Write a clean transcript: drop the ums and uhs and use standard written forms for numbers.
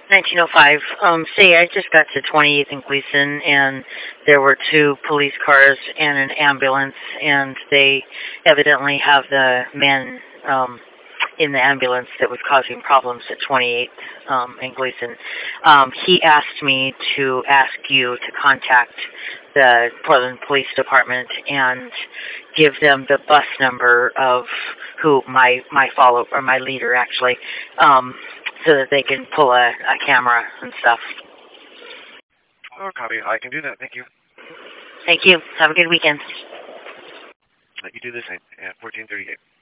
1905. Say, I just got to 28th and Gleason, and there were two police cars and an ambulance, and they evidently have the man in the ambulance that was causing problems at 28th and Gleason. He asked me to ask you to contact the Portland Police Department and give them the bus number of who my follow or my leader actually, so that they can pull a camera and stuff. Oh, copy. I can do that. Thank you. Thank you. Have a good weekend. You do the same. 1438.